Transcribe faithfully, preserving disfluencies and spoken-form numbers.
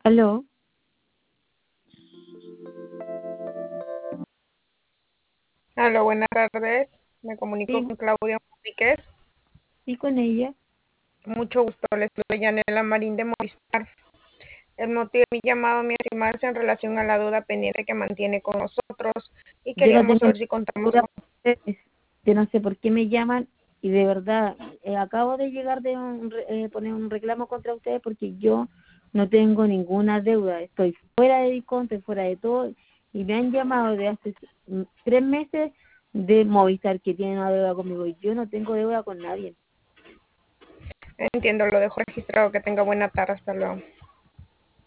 Aló, Hola, buenas tardes. Me comunico sí, con Claudia Enríquez. sí con ella. Mucho gusto. Les soy Yanela Marín de Movistar. El motivo de mi llamado, mi estimada, es en relación a la duda pendiente que mantiene con nosotros y Yo no queríamos tengo saber si contamos duda con... con ustedes. Yo no sé por qué me llaman y de verdad eh, acabo de llegar de un re- eh, poner un reclamo contra ustedes porque yo no tengo ninguna deuda. Estoy fuera de discount, estoy fuera de todo y me han llamado de hace mm, tres meses de Movistar que tienen una deuda conmigo y yo no tengo deuda con nadie. Entiendo, lo dejo registrado. Que tenga buena tarde. Hasta luego.